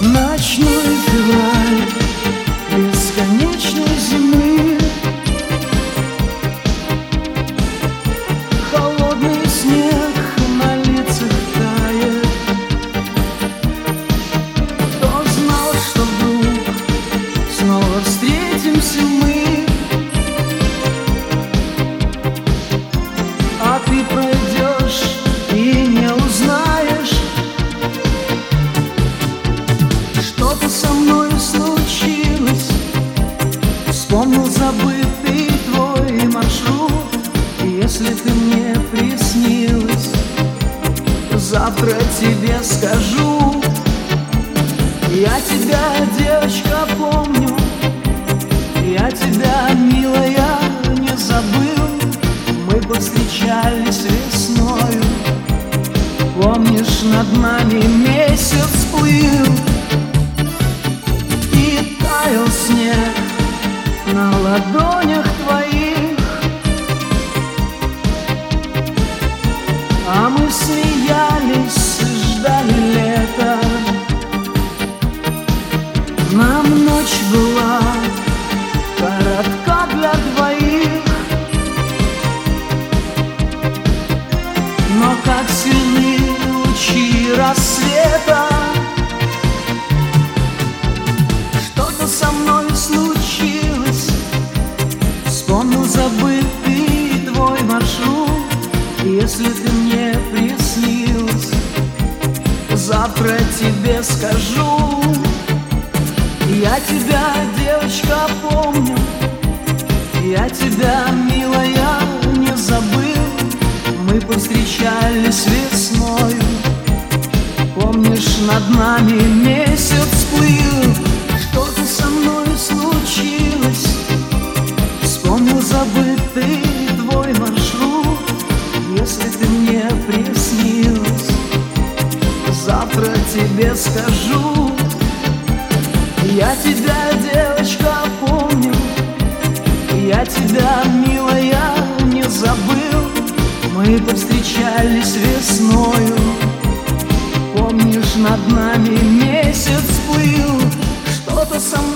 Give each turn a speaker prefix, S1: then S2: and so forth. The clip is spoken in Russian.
S1: Ночной февраль бесконечной зимы, холодный снег на лицах тает. Кто знал, что вдруг снова встретимся мы, а ты пройдешь и не узнаешь. Что-то со мной случилось, вспомнил забытый твой маршрут. И если ты мне приснилась, завтра тебе скажу. Я тебя, девочка, помню, я тебя, милая, не забыл. Мы повстречались весною, помнишь, над нами месяц плыл. Таял снег на ладонях твоих, а мы смеялись и ждали лета. Нам ночь была коротка для двоих, но как сильны лучи рассвета. Со мной случилось, вспомнил забытый твой маршрут. И если ты мне приснилась, завтра тебе скажу. Я тебя, девочка, помню, я тебя, милая, не забыл. Мы повстречались весною, помнишь, над нами месяц плыл. Что-то со мной случилось, вспомнил забытый твой маршрут. Если ты мне приснилась, завтра тебе скажу. Я тебя, девочка, помню, я тебя, милая, не забыл. Мы повстречались весною, помнишь, над нами месяц плыл. Что-то со мной